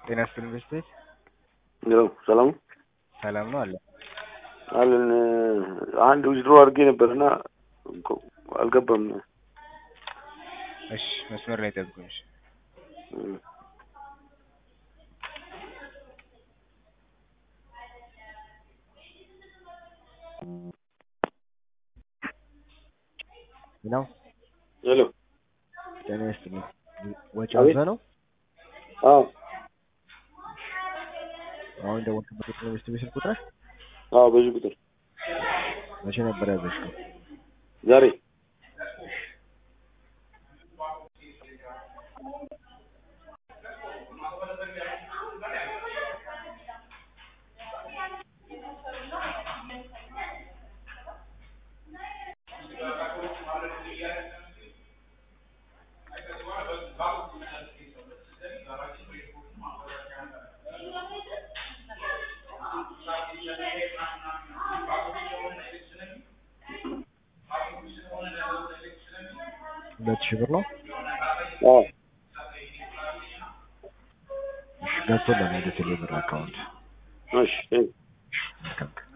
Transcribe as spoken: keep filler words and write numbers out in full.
ጤና ይስጥልኝ ቤተሰብ ነው ሰላም ሰላም ነው አለ አለን አንድ ዊዝድሮ አድርጌ ነበርና አልገባም። እሺ መስመር ላይ ጠብቁኝ። ነው ሄሎ ጤና ይስጥልኝ ወጪው ነው? አዎ አሁን ደግሞ በቁጥር ነው ስልክ ቁጥር? አዎ በዚህ ቁጥር መቼ ነበር ያዘዝከው? ዛሬ ሁለት ሺህ ብር ነው? አዎ እሺ ገብቶልሃል ወደ ቴሌብር አካውንት። እሺ